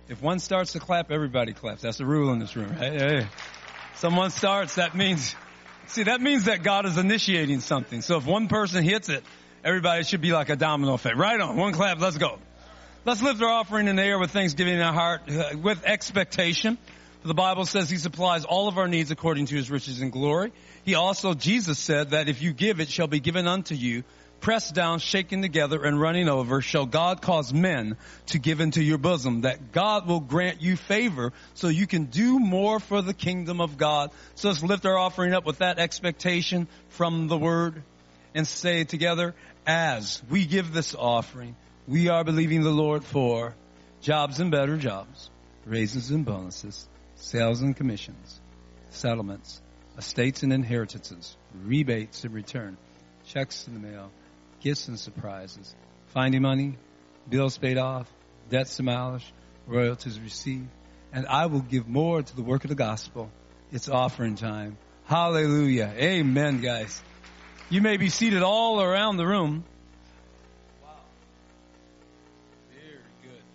If one starts to clap, everybody claps. That's the rule in this room, right? Hey. Someone starts, that means that God is initiating something. So if one person hits it, everybody should be like a domino effect. Right on. One clap. Let's go. Let's lift our offering in the air with thanksgiving in our heart, with expectation. The Bible says He supplies all of our needs according to His riches and glory. Jesus said that if you give, it shall be given unto you. Pressed down, shaken together, and running over, shall God cause men to give into your bosom, that God will grant you favor so you can do more for the kingdom of God. So let's lift our offering up with that expectation from the Word and say together, as we give this offering, we are believing the Lord for jobs and better jobs, raises and bonuses, sales and commissions, settlements, estates and inheritances, rebates in return, checks in the mail, gifts and surprises, finding money, bills paid off, debts demolished, royalties received, and I will give more to the work of the gospel. It's offering time. Hallelujah. Amen, guys. You may be seated all around the room. Wow. Very good.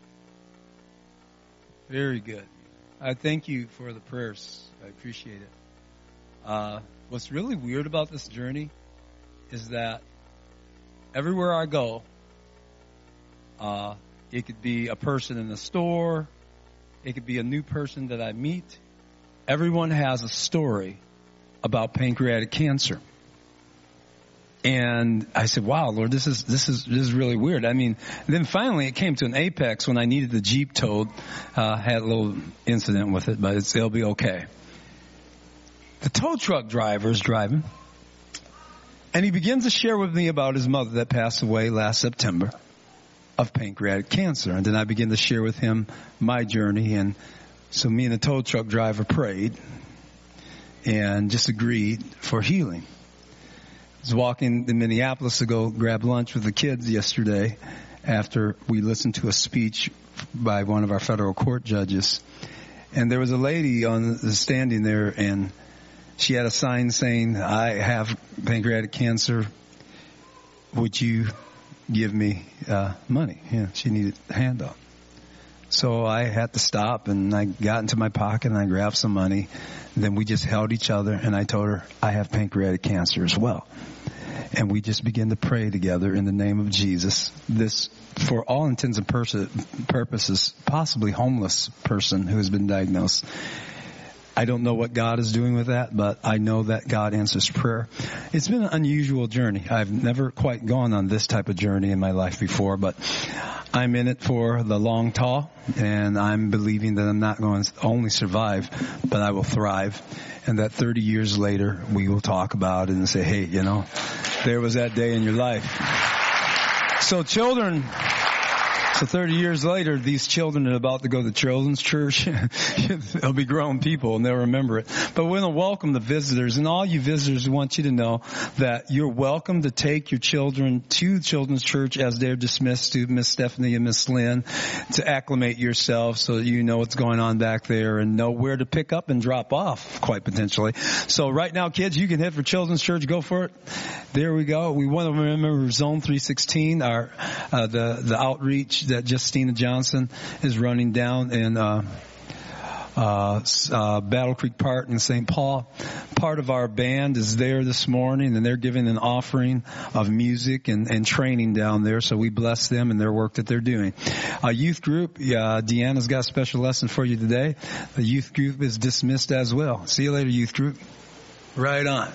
Very good. I thank you for the prayers. I appreciate it. What's really weird about this journey is that everywhere I go, it could be a person in the store, it could be a new person that I meet. Everyone has a story about pancreatic cancer. And I said, wow, Lord, this is really weird. I mean, then finally it came to an apex when I needed the Jeep towed. Had a little incident with it, but it'll be okay. The tow truck driver is driving, and he begins to share with me about his mother that passed away last September of pancreatic cancer. And then I begin to share with him my journey. And so me and the tow truck driver prayed and just agreed for healing. I was walking to Minneapolis to go grab lunch with the kids yesterday after we listened to a speech by one of our federal court judges. And there was a lady standing there, and she had a sign saying, I have pancreatic cancer. Would you give me money? Yeah, she needed a handout. So I had to stop, and I got into my pocket and I grabbed some money. And then we just held each other, and I told her, I have pancreatic cancer as well. And we just began to pray together in the name of Jesus. This, for all intents and purposes, possibly homeless person who has been diagnosed. I don't know what God is doing with that, but I know that God answers prayer. It's been an unusual journey. I've never quite gone on this type of journey in my life before, but I'm in it for the long haul, and I'm believing that I'm not going to only survive, but I will thrive, and that 30 years later, we will talk about it and say, hey, there was that day in your life. So 30 years later, these children are about to go to children's church. They'll be grown people, and they'll remember it. But we're going to welcome the visitors. And all you visitors, we want you to know that you're welcome to take your children to children's church as they're dismissed to Miss Stephanie and Miss Lynn to acclimate yourself so that you know what's going on back there and know where to pick up and drop off, quite potentially. So right now, kids, you can head for children's church. Go for it. There we go. We want to remember Zone 316, the outreach that Justina Johnson is running down in Battle Creek Park in St. Paul. Part of our band is there this morning, and they're giving an offering of music and training down there. So we bless them and their work that they're doing. Youth group, Deanna's got a special lesson for you today. The youth group is dismissed as well. See you later, youth group. Right on.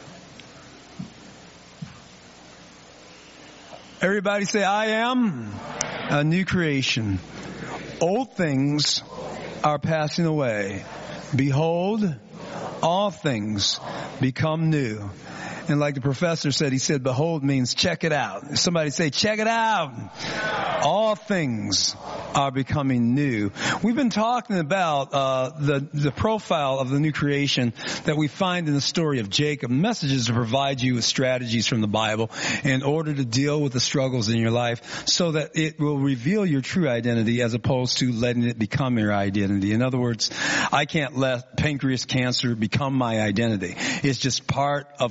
Everybody say, I am a new creation. Old things are passing away. Behold, all things become new. And like the professor said, he said, behold means check it out. Somebody say, check it out. All things are becoming new. We've been talking about the profile of the new creation that we find in the story of Jacob. Messages to provide you with strategies from the Bible in order to deal with the struggles in your life so that it will reveal your true identity as opposed to letting it become your identity. In other words, I can't let pancreas cancer become my identity. It's just part of what I'm going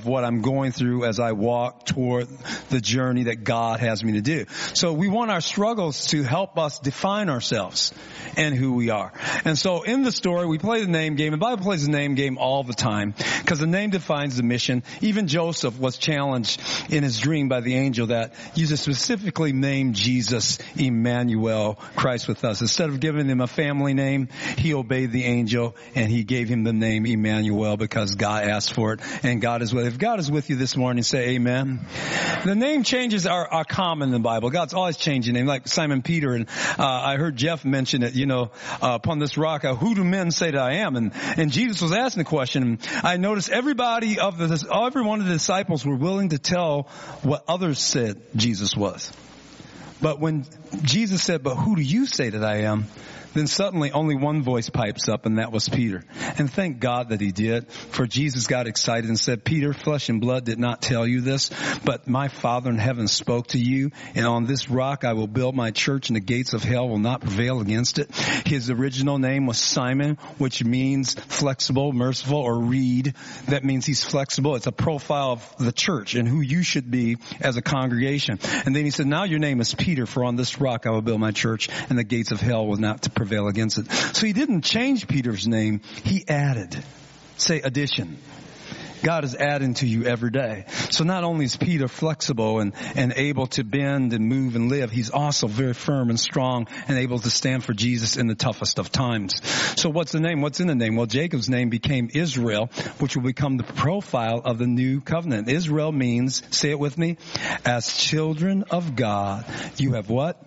going through as I walk toward the journey that God has me to do. So we want our struggles to help us define ourselves and who we are. And so in the story, we play the name game. The Bible plays the name game all the time because the name defines the mission. Even Joseph was challenged in his dream by the angel that you just specifically named Jesus Emmanuel, Christ with us. Instead of giving him a family name, he obeyed the angel and he gave him the name Emmanuel because God asked for it, and God is with. If God is with you this morning, say amen. The name changes are common in the Bible. God's always changing name, like Simon Peter, and I heard Jeff mention it. Upon this rock, who do men say that I am? And Jesus was asking the question. I noticed every one of the disciples were willing to tell what others said Jesus was. But when Jesus said, "But who do you say that I am?" then suddenly only one voice pipes up, and that was Peter. And thank God that he did, for Jesus got excited and said, "Peter, flesh and blood did not tell you this, but my Father in heaven spoke to you, and on this rock I will build my church, and the gates of hell will not prevail against it." His original name was Simon, which means flexible, merciful, or reed. That means he's flexible. It's a profile of the church and who you should be as a congregation. And then he said, "Now your name is Peter, for on this rock I will build my church, and the gates of hell will not prevail against it." So he didn't change Peter's name. He added. Say addition. God is adding to you every day. So not only is Peter flexible and able to bend and move and live, he's also very firm and strong and able to stand for Jesus in the toughest of times. So what's the name? What's in the name? Well, Jacob's name became Israel, which will become the profile of the new covenant. Israel means, say it with me, as children of God, you have what?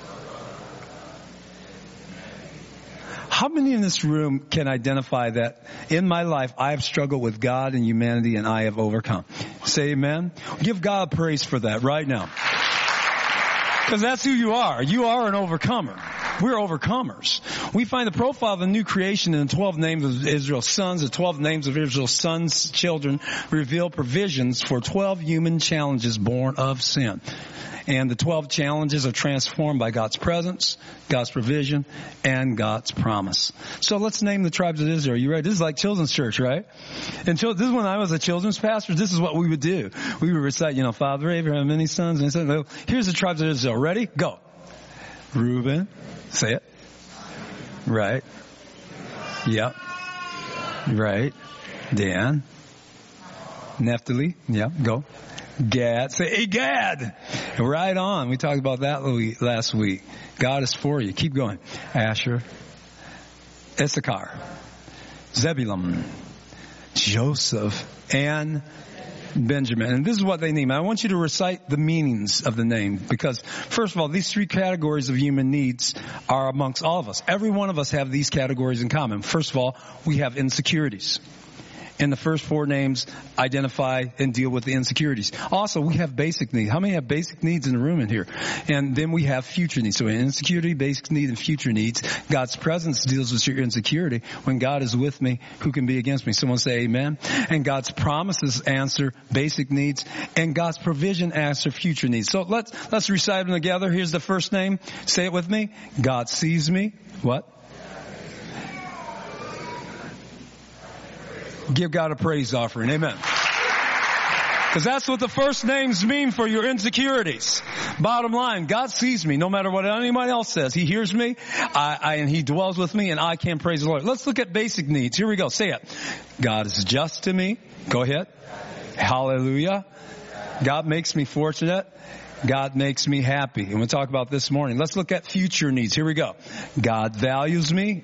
How many in this room can identify that in my life I have struggled with God and humanity and I have overcome? Say amen. Give God praise for that right now. Because that's who you are. You are an overcomer. We're overcomers. We find the profile of the new creation in the 12 names of Israel's sons. The 12 names of Israel's sons' children reveal provisions for 12 human challenges born of sin. And the 12 challenges are transformed by God's presence, God's provision, and God's promise. So let's name the tribes of Israel. You ready? This is like children's church, right? And this is when I was a children's pastor. This is what we would do. We would recite, Father Abraham, many sons. And he said, here's the tribes of Israel. Ready? Go. Reuben. Say it. Right. Yep. Right. Dan. Naphtali. Yeah. Go. Gad. Say, hey, Gad. Right on. We talked about that last week. God is for you. Keep going. Asher. Issachar. Zebulun. Joseph. And Benjamin. And this is what they name. I want you to recite the meanings of the name because, first of all, these three categories of human needs are amongst all of us. Every one of us have these categories in common. First of all, we have insecurities. And the first four names identify and deal with the insecurities. Also, we have basic needs. How many have basic needs in the room in here? And then we have future needs. So insecurity, basic need, and future needs. God's presence deals with your insecurity. When God is with me, who can be against me? Someone say amen. And God's promises answer basic needs. And God's provision answer future needs. So let's recite them together. Here's the first name. Say it with me. God sees me. What? Give God a praise offering. Amen. Because that's what the first names mean for your insecurities. Bottom line, God sees me no matter what anybody else says. He hears me, and He dwells with me, and I can praise the Lord. Let's look at basic needs. Here we go. Say it. God is just to me. Go ahead. Hallelujah. God makes me fortunate. God makes me happy. And we'll talk about this morning. Let's look at future needs. Here we go. God values me.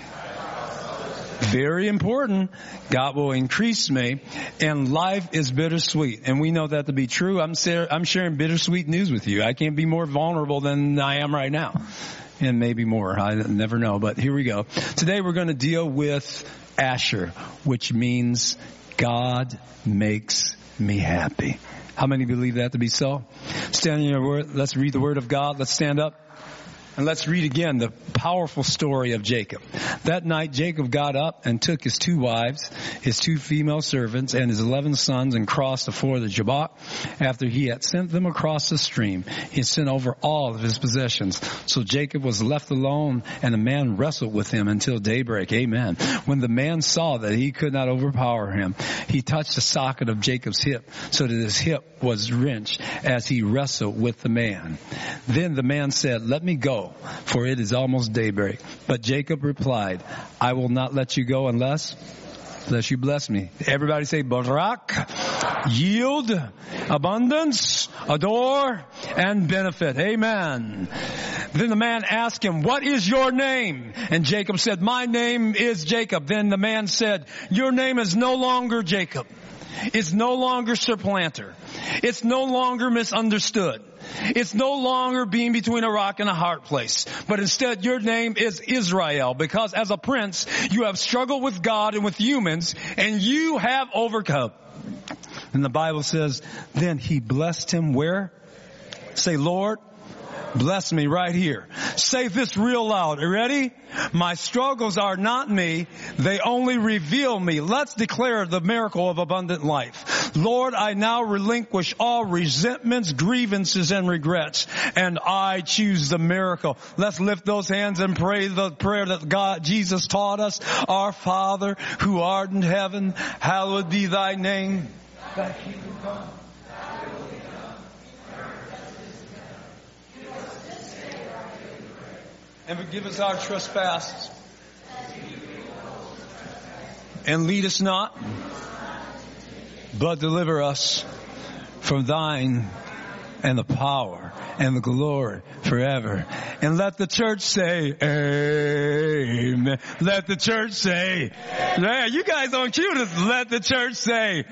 Very important. God will increase me, and life is bittersweet. And we know that to be true. I'm sharing bittersweet news with you. I can't be more vulnerable than I am right now. And maybe more. I never know. But here we go. Today we're going to deal with Asher, which means God makes me happy. How many believe that to be so? Stand in your word. Let's read the word of God. Let's stand up. And let's read again the powerful story of Jacob. That night Jacob got up and took his 2 wives, his 2 female servants, and his 11 sons and crossed the ford of Jabbok. After he had sent them across the stream, he sent over all of his possessions. So Jacob was left alone, and a man wrestled with him until daybreak. Amen. When the man saw that he could not overpower him, he touched the socket of Jacob's hip, so that his hip was wrenched as he wrestled with the man. Then the man said, "Let me go, for it is almost daybreak." But Jacob replied, "I will not let you go unless you bless me." Everybody say, Barak, yield, abundance, adore, and benefit. Amen. Then the man asked him, "What is your name?" And Jacob said, "My name is Jacob." Then the man said, "Your name is no longer Jacob. It's no longer supplanter. It's no longer misunderstood. It's no longer being between a rock and a hard place. But instead your name is Israel, because as a prince you have struggled with God and with humans, and you have overcome." And the Bible says, then he blessed him where? Say, "Lord, bless me," right here. Say this real loud. Are you ready? My struggles are not me. They only reveal me. Let's declare the miracle of abundant life. Lord, I now relinquish all resentments, grievances, and regrets, and I choose the miracle. Let's lift those hands and pray the prayer that Jesus taught us. Our Father, who art in heaven, hallowed be thy name. Thy kingdom come. And forgive us our trespasses. And lead us not, but deliver us from thine and the power and the glory forever. And let the church say, amen. Let the church say, yeah, you guys on cue this. Let the church say,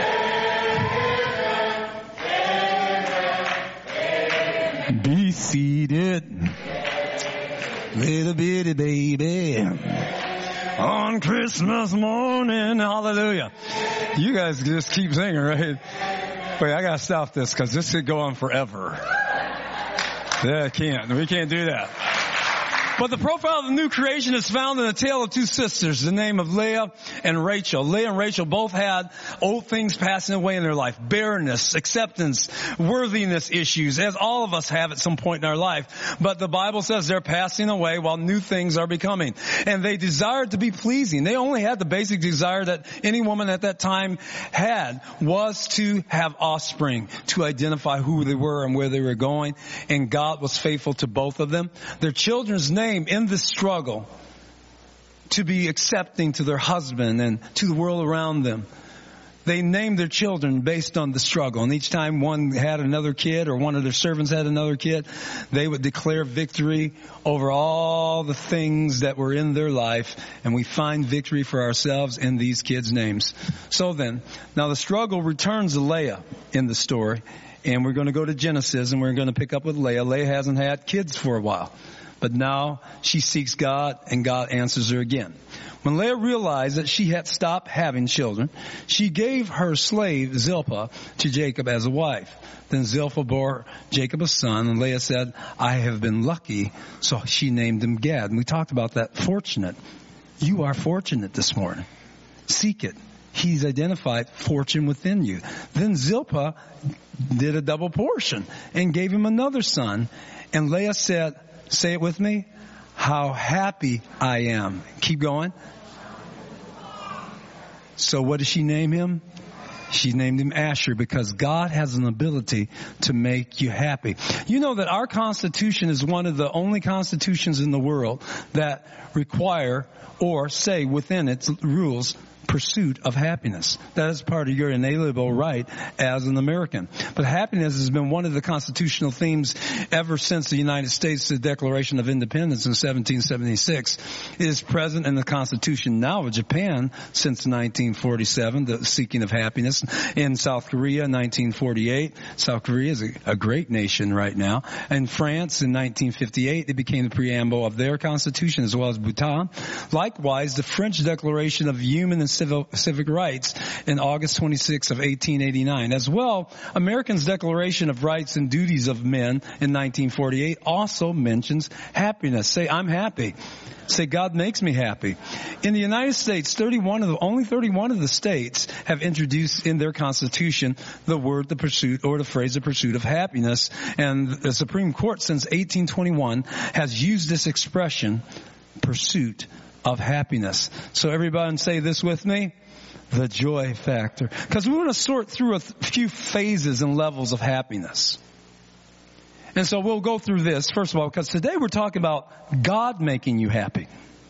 amen. Be seated. Little bitty baby on Christmas morning. Hallelujah. You guys just keep singing, right? Wait, I gotta stop this because this could go on forever. Yeah, we can't do that. But the profile of the new creation is found in the tale of 2 sisters, the name of Leah and Rachel. Leah and Rachel both had old things passing away in their life. Barrenness, acceptance, worthiness issues, as all of us have at some point in our life. But the Bible says they're passing away while new things are becoming. And they desired to be pleasing. They only had the basic desire that any woman at that time had, was to have offspring, to identify who they were and where they were going. And God was faithful to both of them. Their children's name in this struggle to be accepting to their husband and to the world around them. They named their children based on the struggle. And each time one had another kid or one of their servants had another kid, they would declare victory over all the things that were in their life. And we find victory for ourselves in these kids' names. So then, now the struggle returns to Leah in the story. And we're going to go to Genesis and we're going to pick up with Leah. Leah hasn't had kids for a while. But now she seeks God and God answers her again. When Leah realized that she had stopped having children, she gave her slave Zilpah to Jacob as a wife. Then Zilpah bore Jacob a son, and Leah said, "I have been lucky," so she named him Gad. And we talked about that, fortunate. You are fortunate this morning. Seek it. He's identified fortune within you. Then Zilpah did a double portion and gave him another son. And Leah said, say it with me, "How happy I am." Keep going. So what did she name him? She named him Asher, because God has an ability to make you happy. You know that our Constitution is one of the only constitutions in the world that require or say within its rules pursuit of happiness. That is part of your inalienable right as an American. But happiness has been one of the constitutional themes ever since the United States' Declaration of Independence in 1776. It is present in the Constitution now of Japan since 1947, the seeking of happiness. In South Korea, 1948. South Korea is a great nation right now. In France, in 1958, it became the preamble of their constitution, as well as Bhutan. Likewise, the French Declaration of Human and civic rights in August 26 of 1889. As well, Americans' Declaration of Rights and Duties of Men in 1948 also mentions happiness. Say, I'm happy. Say, God makes me happy. In the United States, only 31 of the states have introduced in their constitution the phrase, the pursuit of happiness. And the Supreme Court since 1821 has used this expression, pursuit of happiness. So everybody say this with me. The joy factor. Because we want to sort through a few phases and levels of happiness. And so we'll go through this, first of all, because today we're talking about God making you happy.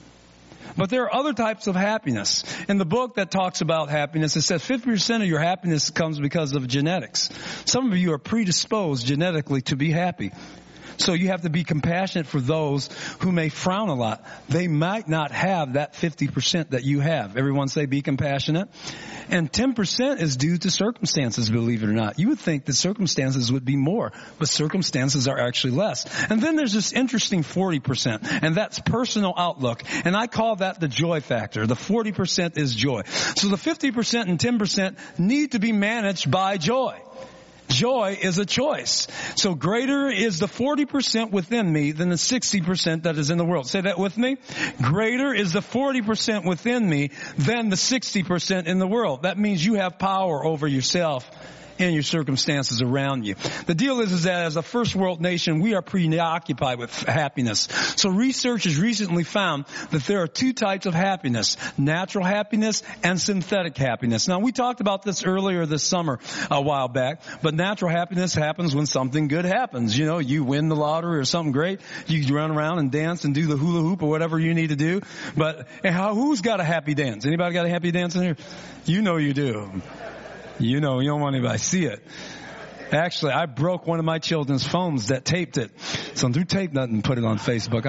But there are other types of happiness. In the book that talks about happiness, it says 50% of your happiness comes because of genetics. Some of you are predisposed genetically to be happy. So you have to be compassionate for those who may frown a lot. They might not have that 50% that you have. Everyone say be compassionate. And 10% is due to circumstances, believe it or not. You would think that circumstances would be more, but circumstances are actually less. And then there's this interesting 40%, and that's personal outlook. And I call that the joy factor. The 40% is joy. So the 50% and 10% need to be managed by joy. Joy is a choice. So greater is the 40% within me than the 60% that is in the world. Say that with me. Greater is the 40% within me than the 60% in the world. That means you have power over yourself and your circumstances around you. The deal is that as a first world nation, we are preoccupied with happiness. So research has recently found that there are two types of happiness, natural happiness and synthetic happiness. Now, we talked about this earlier this summer a while back, but natural happiness happens when something good happens. You know, you win the lottery or something great. You run around and dance and do the hula hoop or whatever you need to do. But who's got a happy dance? Anybody got a happy dance in here? You know you do. You know, you don't want anybody to see it. Actually, I broke one of my children's phones that taped it. So don't tape nothing and put it on Facebook.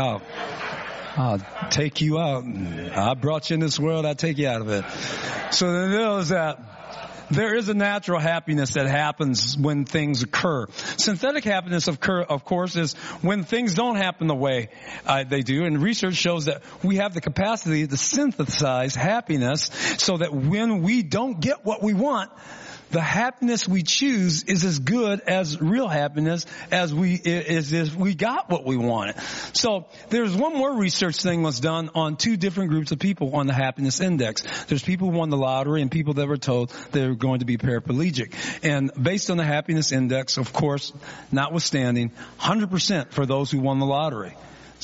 I'll take you out. I brought you in this world. I'll take you out of it. So the deal is that there is a natural happiness that happens when things occur. Synthetic happiness, of course, is when things don't happen the way they do. And research shows that we have the capacity to synthesize happiness so that when we don't get what we want, the happiness we choose is as good as real happiness as if we got what we wanted. So there's one more research thing was done on two different groups of people on the happiness index. There's people who won the lottery and people that were told they were going to be paraplegic. And based on the happiness index, of course, notwithstanding, 100% for those who won the lottery.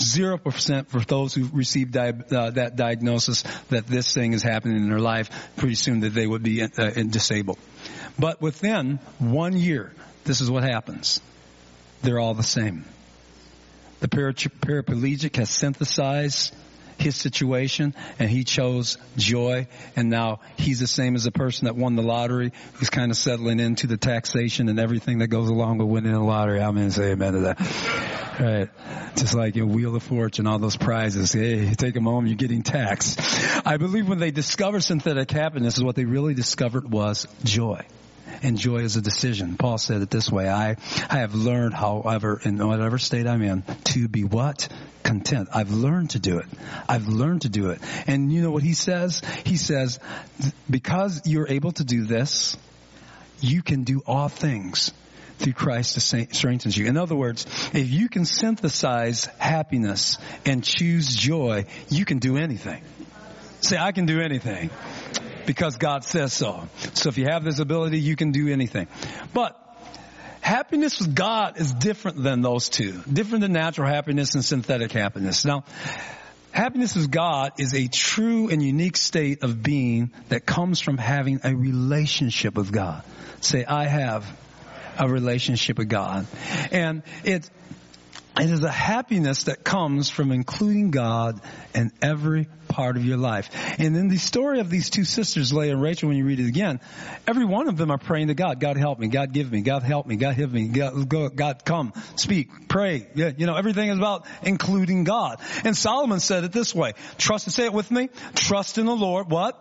0% for those who received that diagnosis that this thing is happening in their life, pretty soon that they would be disabled. But within 1 year, this is what happens. They're all the same. The paraplegic has synthesized his situation, and he chose joy, and now he's the same as the person that won the lottery, who's kind of settling into the taxation and everything that goes along with winning the lottery. I'm going to say amen to that. Right. Just like in Wheel of Fortune, all those prizes. Hey, you take them home, you're getting taxed. I believe when they discovered synthetic happiness, what they really discovered was joy. And joy is a decision. Paul said it this way, I have learned, however, in whatever state I'm in, to be what? Content. I've learned to do it. I've learned to do it. And you know what he says? He says, because you're able to do this, you can do all things through Christ that strengthens you. In other words, if you can synthesize happiness and choose joy, you can do anything. Say, I can do anything. Because God says so. So if you have this ability, you can do anything. But happiness with God is different than those two. Different than natural happiness and synthetic happiness. Now, happiness with God is a true and unique state of being that comes from having a relationship with God. Say, I have a relationship with God. And it is a happiness that comes from including God in every part of your life. And in the story of these two sisters, Leah and Rachel, when you read it again, every one of them are praying to God. God help me. God give me. God help me. God give me. God come. Speak. Pray. Yeah, you know, everything is about including God. And Solomon said it this way. Say it with me. Trust in the Lord. What?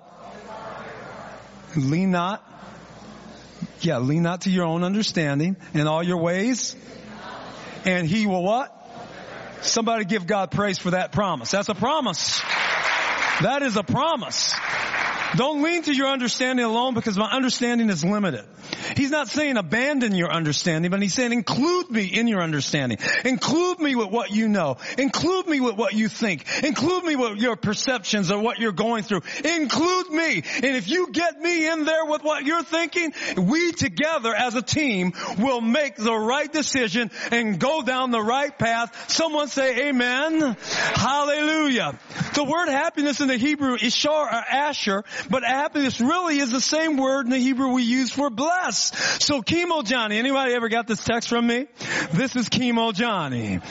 Lean not. Yeah, lean not to your own understanding. In all your ways. And he will what? Somebody give God praise for that promise. That's a promise. That is a promise. Don't lean to your understanding alone, because my understanding is limited. He's not saying abandon your understanding, but he's saying include me in your understanding. Include me with what you know. Include me with what you think. Include me with your perceptions of what you're going through. Include me. And if you get me in there with what you're thinking, we together as a team will make the right decision and go down the right path. Someone say amen. Hallelujah. The word happiness in the Hebrew is shar or asher, but happiness really is the same word in the Hebrew we use for bless. So Chemo Johnny, anybody ever got this text from me? This is Chemo Johnny.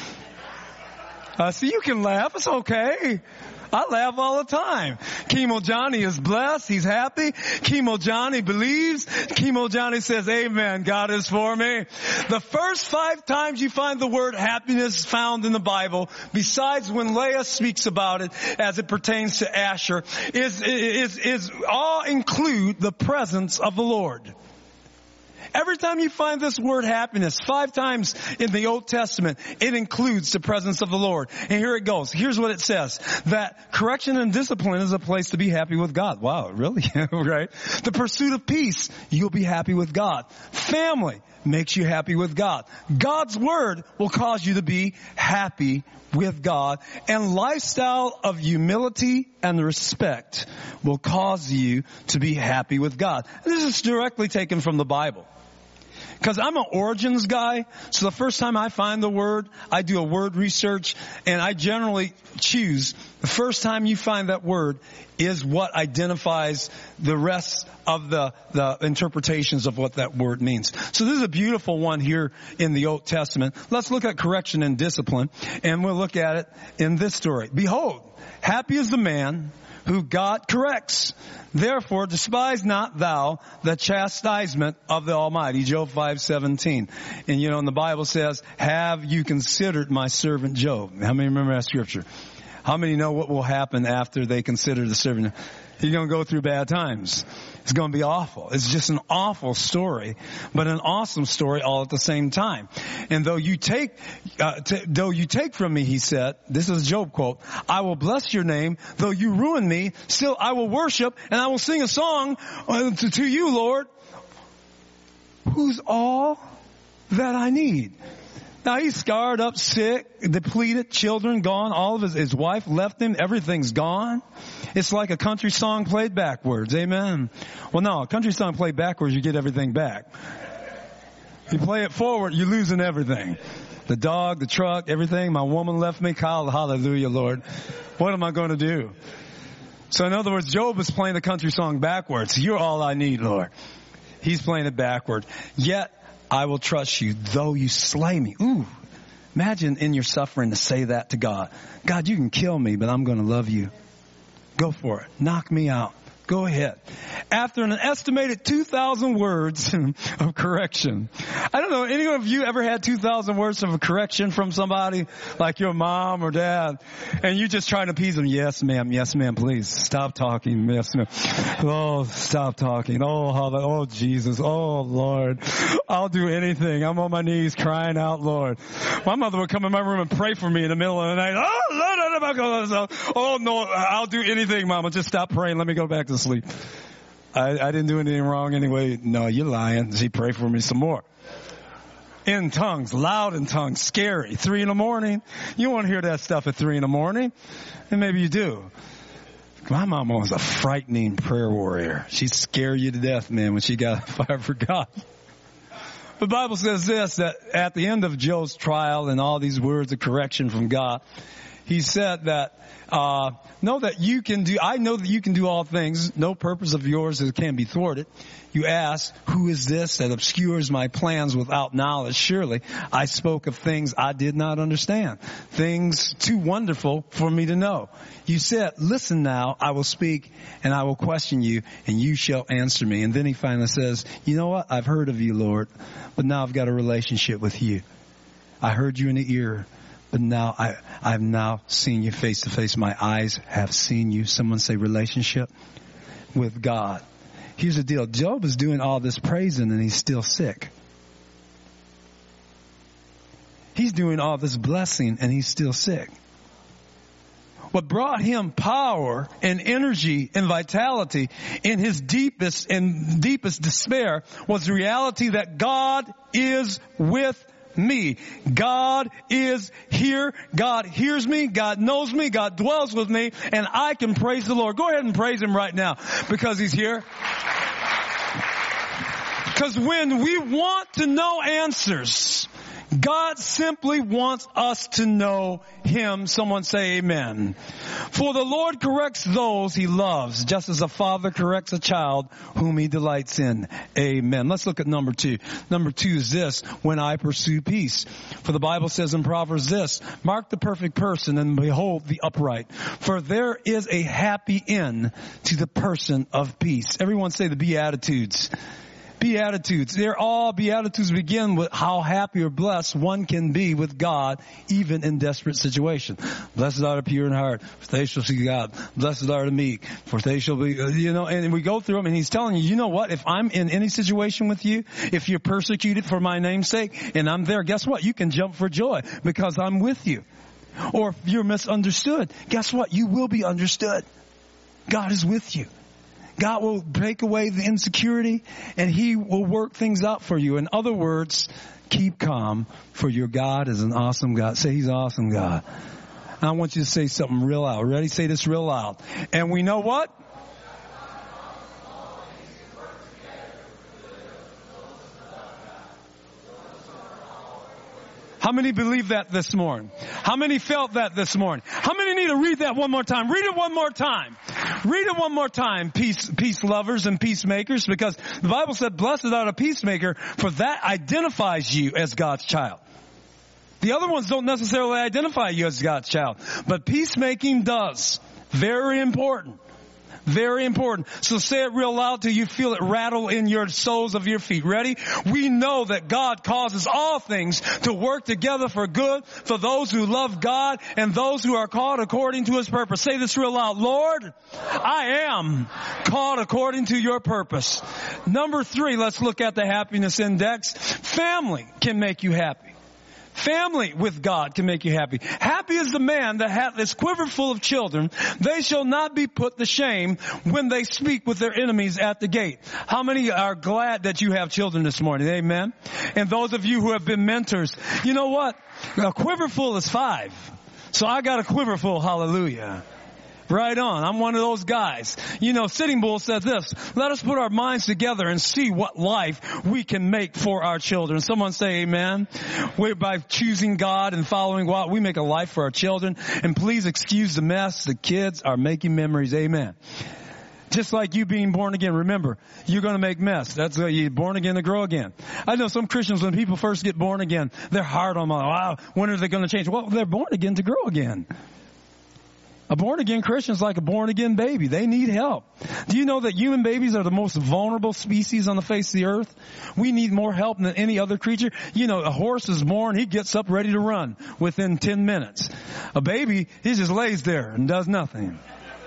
See, you can laugh. It's okay. I laugh all the time. Chemo Johnny is blessed. He's happy. Chemo Johnny believes. Chemo Johnny says, amen, God is for me. The first 5 times you find the word happiness found in the Bible, besides when Leah speaks about it as it pertains to Asher, is all include the presence of the Lord. Every time you find this word happiness, 5 times in the Old Testament, it includes the presence of the Lord. And here it goes. Here's what it says. That correction and discipline is a place to be happy with God. Wow, really? Right? The pursuit of peace, you'll be happy with God. Family makes you happy with God. God's word will cause you to be happy with God. And lifestyle of humility and respect will cause you to be happy with God. And this is directly taken from the Bible. Because I'm an origins guy, so the first time I find the word, I do a word research, and I generally choose the first time you find that word is what identifies the rest of the interpretations of what that word means. So this is a beautiful one here in the Old Testament. Let's look at correction and discipline, and we'll look at it in this story. Behold, happy is the man who God corrects. Therefore, despise not thou the chastisement of the Almighty. Job 5:17. And and the Bible says, have you considered my servant Job? How many remember that scripture? How many know what will happen after they consider the servant? He's going to go through bad times. It's going to be awful. It's just an awful story, but an awesome story all at the same time. And though you take from me, he said, this is a Job quote, I will bless your name. Though you ruin me, still I will worship, and I will sing a song to you, Lord, who's all that I need. Now he's scarred up, sick, depleted, children gone, all of his wife left him, everything's gone. It's like a country song played backwards, amen. Well no, a country song played backwards, you get everything back. You play it forward, you're losing everything. The dog, the truck, everything, my woman left me, hallelujah Lord. What am I going to do? So in other words, Job is playing the country song backwards. You're all I need, Lord. He's playing it backward. Yet, I will trust you, though you slay me. Ooh, imagine in your suffering to say that to God. God, you can kill me, but I'm going to love you. Go for it. Knock me out. Go ahead. After an estimated 2,000 words of correction. I don't know, any of you ever had 2,000 words of correction from somebody, like your mom or dad, and you just trying to appease them? Yes, ma'am, please. Stop talking. Yes, ma'am. Oh, stop talking. Oh, Jesus. Oh, Lord. I'll do anything. I'm on my knees crying out, Lord. My mother would come in my room and pray for me in the middle of the night. Oh, no, I'll do anything, Mama. Just stop praying. Let me go back to sleep. I didn't do anything wrong anyway. No, you're lying. She prayed for me some more. In tongues, loud in tongues, scary. 3 a.m. You won't hear that stuff at 3 a.m. And maybe you do. My mama was a frightening prayer warrior. She'd scare you to death, man, when she got fire for God. The Bible says this, that at the end of Job's trial and all these words of correction from God, he said that, I know that you can do all things. No purpose of yours that can be thwarted. You ask, who is this that obscures my plans without knowledge? Surely I spoke of things I did not understand, things too wonderful for me to know. You said, listen now, I will speak and I will question you and you shall answer me. And then he finally says, you know what? I've heard of you, Lord, but now I've got a relationship with you. I heard you in the ear, but now I've now seen you face to face. My eyes have seen you. Someone say relationship with God. Here's the deal. Job is doing all this praising and he's still sick. He's doing all this blessing and he's still sick. what brought him power and energy and vitality in his deepest despair was the reality that God is with me. God is here. God hears me. God knows me. God dwells with me. And I can praise the Lord. Go ahead and praise him right now because he's here. Because when we want to know answers, God simply wants us to know him. Someone say amen. For the Lord corrects those he loves, just as a father corrects a child whom he delights in. Amen. Let's look at number 2. Number 2 is this: when I pursue peace. For the Bible says in Proverbs this: mark the perfect person and behold the upright. For there is a happy end to the person of peace. Everyone say the Beatitudes. Beatitudes. They're all Beatitudes begin with how happy or blessed one can be with God, even in desperate situations. Blessed are the pure in heart, for they shall see God. Blessed are the meek, for they shall be, and we go through them and he's telling you, you know what? If I'm in any situation with you, if you're persecuted for my name's sake and I'm there, guess what? You can jump for joy because I'm with you. Or if you're misunderstood, guess what? You will be understood. God is with you. God will take away the insecurity and he will work things out for you. In other words, keep calm, for your God is an awesome God. Say he's an awesome God. I want you to say something real loud. Ready? Say this real loud. And we know what? How many believe that this morning? How many felt that this morning? How many need to read that one more time? Read it one more time. Read it one more time, peace lovers and peacemakers, because the Bible said, blessed are the peacemaker, for that identifies you as God's child. The other ones don't necessarily identify you as God's child, but peacemaking does. Very important. Very important. So say it real loud till you feel it rattle in your soles of your feet. Ready? We know that God causes all things to work together for good for those who love God and those who are called according to his purpose. Say this real loud. Lord, I am called according to your purpose. Number 3, let's look at the happiness index. Family can make you happy. Family with God can make you happy. Happy is the man that hath this quiver full of children. They shall not be put to shame when they speak with their enemies at the gate. How many are glad that you have children this morning? Amen. And those of you who have been mentors, you know what? A quiver full is 5. So I got a quiver full. Hallelujah. Right on. I'm one of those guys. Sitting Bull said this: let us put our minds together and see what life we can make for our children. Someone say amen. By choosing God and following God, we make a life for our children. And please excuse the mess. The kids are making memories. Amen. Just like you being born again. Remember, you're going to make mess. That's why you're born again to grow again. I know some Christians, when people first get born again, they're hard on them. Wow, when are they going to change? Well, they're born again to grow again. A born-again Christian is like a born-again baby. They need help. Do you know that human babies are the most vulnerable species on the face of the earth? We need more help than any other creature. A horse is born, he gets up ready to run within 10 minutes. A baby, he just lays there and does nothing.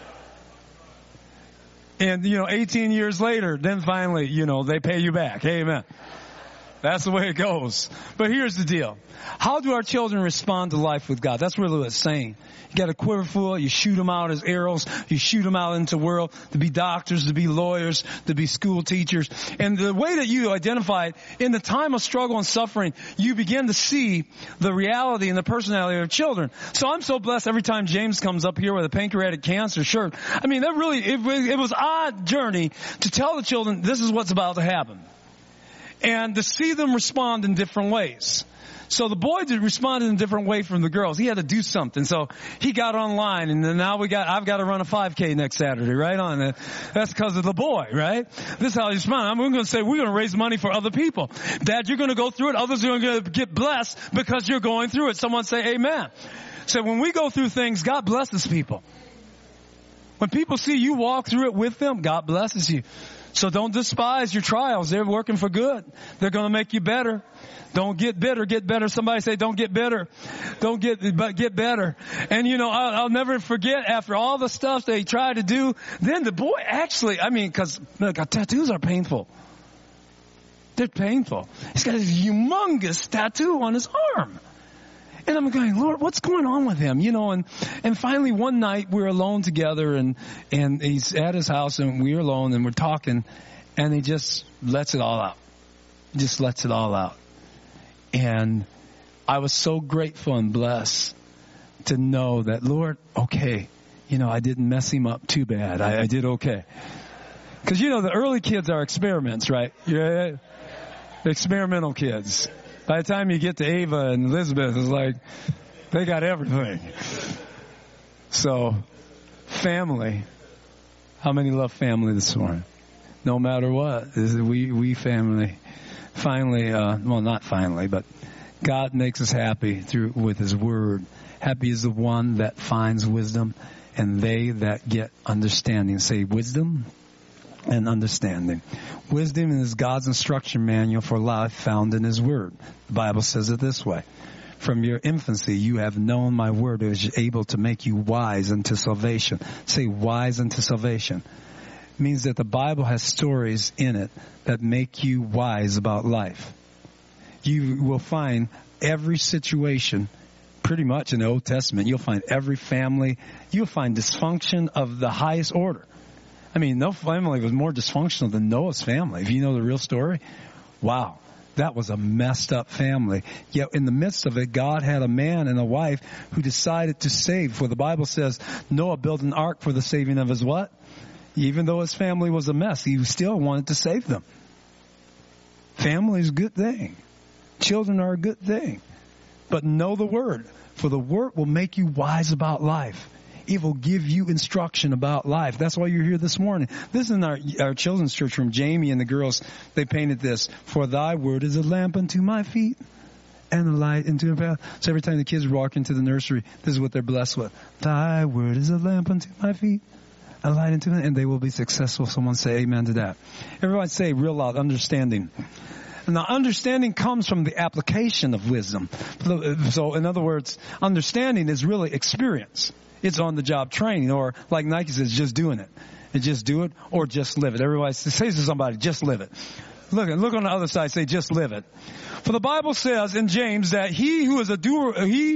And, 18 years later, then finally, they pay you back. Amen. That's the way it goes. But here's the deal. How do our children respond to life with God? That's really what it's saying. You got a quiver full, you shoot them out as arrows, you shoot them out into the world to be doctors, to be lawyers, to be school teachers. And the way that you identify it, in the time of struggle and suffering, you begin to see the reality and the personality of your children. So I'm so blessed every time James comes up here with a pancreatic cancer shirt. I mean, that really, it was an odd journey to tell the children this is what's about to happen. And to see them respond in different ways. So the boy did respond in a different way from the girls. He had to do something. So he got online, and then now I've got to run a 5K next Saturday, right on. That's because of the boy, right? This is how he responded. I'm going to say, we're going to raise money for other people. Dad, you're going to go through it. Others are going to get blessed because you're going through it. Someone say amen. So when we go through things, God blesses people. When people see you walk through it with them, God blesses you. So don't despise your trials. They're working for good. They're going to make you better. Don't get bitter, get better. Somebody say, don't get bitter. But get better. And I'll never forget, after all the stuff they tried to do, then the boy actually, because tattoos are painful. They're painful. He's got this humongous tattoo on his arm. And I'm going, Lord, what's going on with him? And finally one night we were alone together and he's at his house and we were alone and we're talking and he just lets it all out. Just lets it all out. And I was so grateful and blessed to know that, Lord, okay, I didn't mess him up too bad. I did okay. Because, the early kids are experiments, right? Yeah, experimental kids. By the time you get to Ava and Elizabeth, it's like they got everything. So, family. How many love family this morning? No matter what, we family. Finally, not finally, but God makes us happy with His Word. Happy is the one that finds wisdom, and they that get understanding. Say wisdom and understanding. Wisdom is God's instruction manual for life found in His Word. The Bible says it this way. From your infancy you have known my word, which is able to make you wise unto salvation. Say wise unto salvation. It means that the Bible has stories in it that make you wise about life. You will find every situation, pretty much in the Old Testament, you'll find every family, you'll find dysfunction of the highest order. I mean, no family was more dysfunctional than Noah's family. If you know the real story, wow, that was a messed up family. Yet in the midst of it, God had a man and a wife who decided to save. For the Bible says Noah built an ark for the saving of his what? Even though his family was a mess, he still wanted to save them. Family is a good thing. Children are a good thing. But know the Word, for the Word will make you wise about life. It will give you instruction about life. That's why you're here this morning. This is in our children's church room. Jamie and the girls, they painted this. For thy word is a lamp unto my feet and a light into a path. So every time the kids walk into the nursery, this is what they're blessed with. Thy word is a lamp unto my feet, a light into it, and they will be successful. Someone say amen to that. Everyone say real loud, understanding. Now, understanding comes from the application of wisdom. So, in other words, understanding is really experience. It's on-the-job training, or like Nike says, just doing it. And just do it, or just live it. Everybody says to somebody, just live it. Look on the other side, say, just live it. For the Bible says in James that he who is a doer,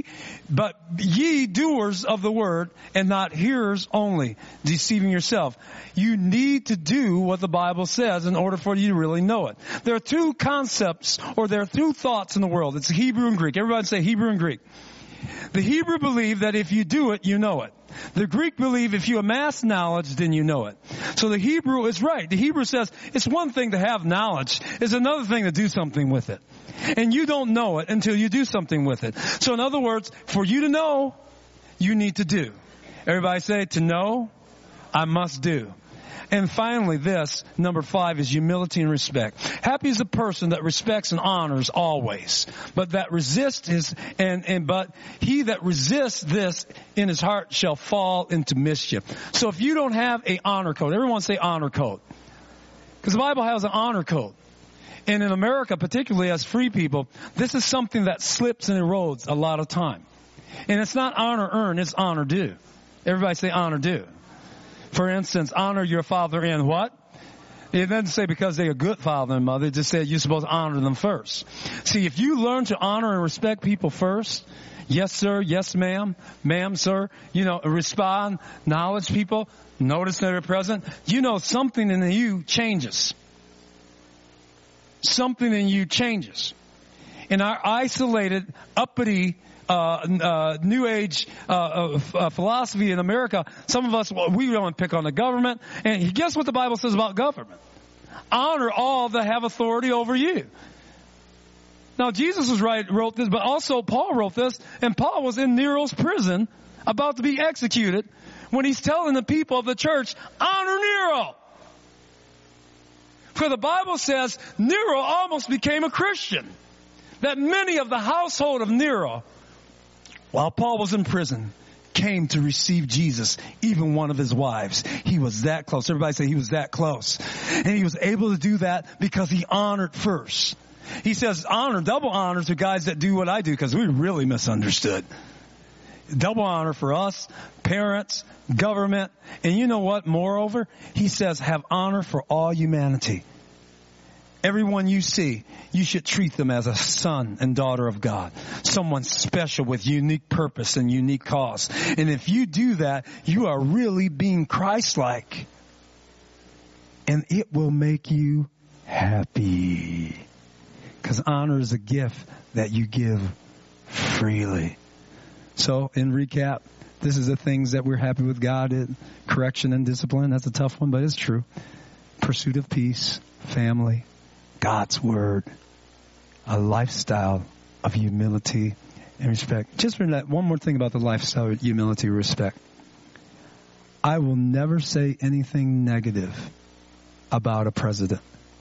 but ye doers of the word and not hearers only, deceiving yourself. You need to do what the Bible says in order for you to really know it. There are two concepts, or there are two thoughts in the world. It's Hebrew and Greek. Everybody say Hebrew and Greek. The Hebrew believe that if you do it, you know it. The Greek believe if you amass knowledge, then you know it. So the Hebrew is right. The Hebrew says it's one thing to have knowledge. It's another thing to do something with it. And you don't know it until you do something with it. So in other words, for you to know, you need to do. Everybody say, to know, I must do. And finally, this, number 5, is humility and respect. Happy is the person that respects and honors always, but that resists but he that resists this in his heart shall fall into mischief. So if you don't have a honor code, everyone say honor code, because the Bible has an honor code. And in America, particularly as free people, this is something that slips and erodes a lot of time. And it's not honor earned, it's honor due. Everybody say honor due. For instance, honor your father and what? It doesn't say because they're a good father and mother. It just said you're supposed to honor them first. See, if you learn to honor and respect people first, yes, sir, yes, ma'am, ma'am, sir, respond, acknowledge people, notice they're present, something in you changes. Something in you changes. In our isolated, uppity, New Age philosophy in America, some of us, we don't pick on the government. And guess what the Bible says about government? Honor all that have authority over you. Now, Jesus wrote this, but also Paul wrote this, and Paul was in Nero's prison about to be executed when he's telling the people of the church, honor Nero. For the Bible says Nero almost became a Christian. That many of the household of Nero, while Paul was in prison, came to receive Jesus, even one of his wives. He was that close. Everybody say he was that close. And he was able to do that because he honored first. He says honor, double honor to guys that do what I do, because we really misunderstood. Double honor for us, parents, government. And you know what? Moreover, he says have honor for all humanity. Everyone you see, you should treat them as a son and daughter of God. Someone special with unique purpose and unique cause. And if you do that, you are really being Christ-like. And it will make you happy. Because honor is a gift that you give freely. So, in recap, this is the things that we're happy with God in. Correction and discipline. That's a tough one, but it's true. Pursuit of peace, family, God's word, a lifestyle of humility and respect. Just for that, one more thing about the lifestyle of humility and respect. I will never say anything negative about a president.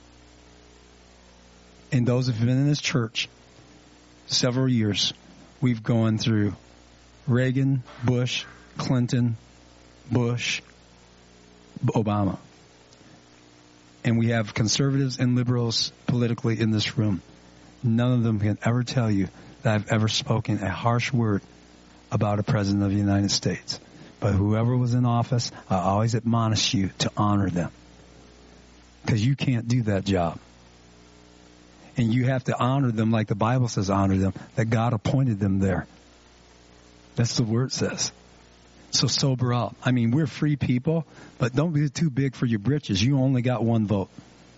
And those who've been in this church several years, we've gone through Reagan, Bush, Clinton, Bush, Obama. And we have conservatives and liberals politically in this room. None of them can ever tell you that I've ever spoken a harsh word about a president of the United States. But whoever was in office, I always admonish you to honor them. Because you can't do that job. And you have to honor them like the Bible says honor them, that God appointed them there. That's the word says. So sober up. I mean, we're free people, but don't be too big for your britches. You only got one vote.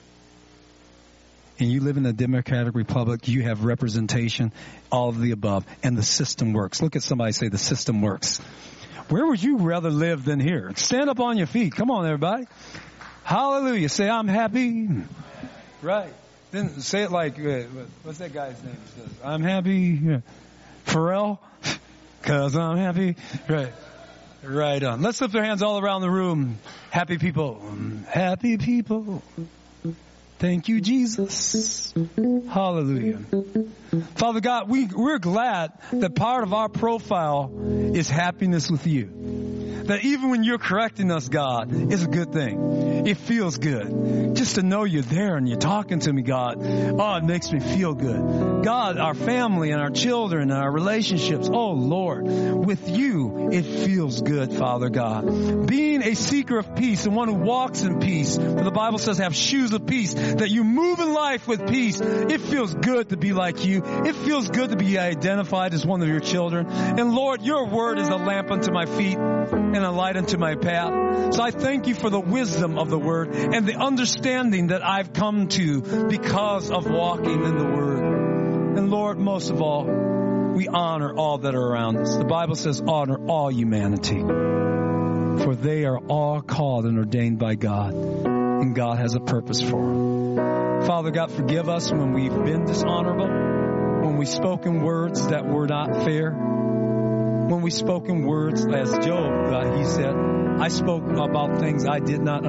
And you live in a democratic republic. You have representation, all of the above. And the system works. Look at somebody say the system works. Where would you rather live than here? Stand up on your feet. Come on, everybody. Hallelujah. Say, I'm happy. Right. Then say it like, what's that guy's name? Says, I'm happy. Yeah. Pharrell. Because I'm happy. Right. Right on. Let's lift our hands all around the room. Happy people. Happy people. Thank you, Jesus. Hallelujah. Father God, we're glad that part of our profile is happiness with you. That even when you're correcting us, God, it's a good thing. It feels good. Just to know you're there and you're talking to me, God. Oh, it makes me feel good. God, our family and our children and our relationships. Oh, Lord, with you, it feels good, Father God. Being a seeker of peace and one who walks in peace. For the Bible says have shoes of peace. That you move in life with peace. It feels good to be like you. It feels good to be identified as one of your children. And Lord, your word is a lamp unto my feet and a light unto my path. So I thank you for the wisdom of the word and the understanding that I've come to because of walking in the word. And Lord, most of all, we honor all that are around us. The Bible says honor all humanity, for they are all called and ordained by God, and God has a purpose for them. Father God, forgive us when we've been dishonorable, when we've spoken words that were not fair, when we spoke in words, as Job, God, he said, I spoke about things I did not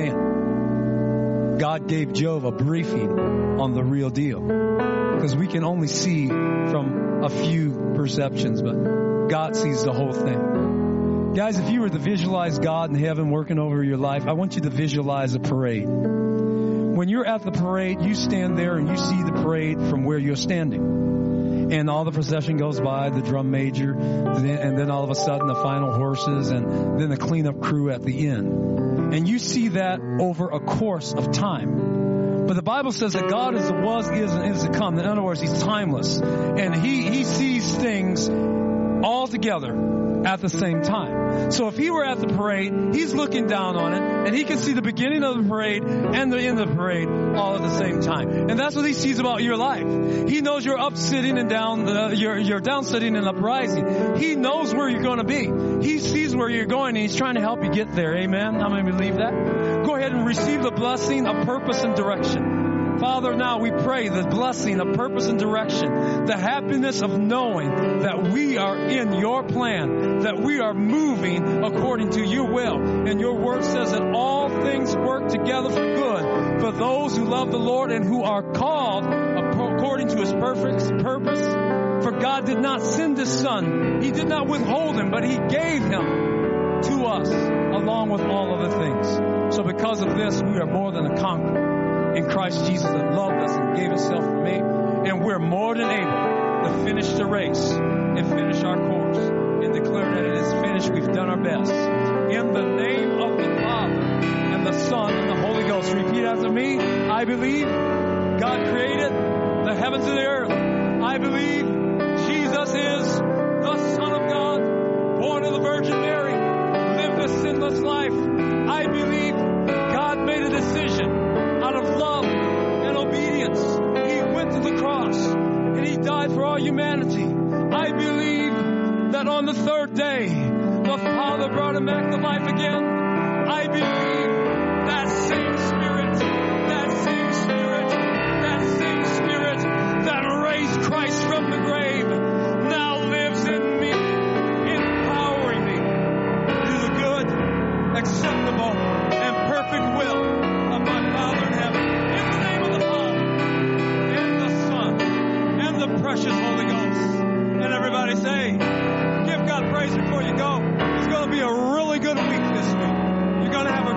understand. God gave Job a briefing on the real deal. Because we can only see from a few perceptions, but God sees the whole thing. Guys, if you were to visualize God in heaven working over your life, I want you to visualize a parade. When you're at the parade, you stand there and you see the parade from where you're standing. And all the procession goes by, the drum major, and then all of a sudden the final horses, and then the cleanup crew at the end. And you see that over a course of time. But the Bible says that God is the was, is, and is to come. In other words, He's timeless. And He sees things all together at the same time. So if He were at the parade, He's looking down on it, and He can see the beginning of the parade and the end of the parade all at the same time. And that's what He sees about your life. He knows you're up sitting and down, you're down sitting and up rising. He knows where you're going to be. He sees where you're going, and He's trying to help you get there. Amen? How many believe that? Go ahead and receive the blessing of purpose and direction. Father, now we pray the blessing of purpose and direction, the happiness of knowing that we are in your plan, that we are moving according to your will. And your word says that all things work together for good for those who love the Lord and who are called according to His perfect purpose. For God did not send His Son. He did not withhold Him, but He gave Him to us along with all other things. So because of this, we are more than a conqueror in Christ Jesus that loved us and gave Himself for me. And we're more than able to finish the race and finish our course and declare that it is finished. We've done our best. In the name of the Father and the Son and the Holy Ghost. Repeat after me. I believe. God created the heavens and the earth. I believe Jesus is the Son of God, born of the Virgin Mary, lived a sinless life. I believe God made a decision out of love and obedience. He went to the cross and He died for all humanity. I believe that on the third day, the Father brought Him back to life again. I believe that same Spirit that raised Christ from the grave now lives in me, empowering me to do the good, acceptable, and perfect will of my Father in heaven. In the name of the Father, and the Son, and the precious Holy Ghost. And everybody say, give God praise before you go. It's going to be a really good week this week. You're going to have a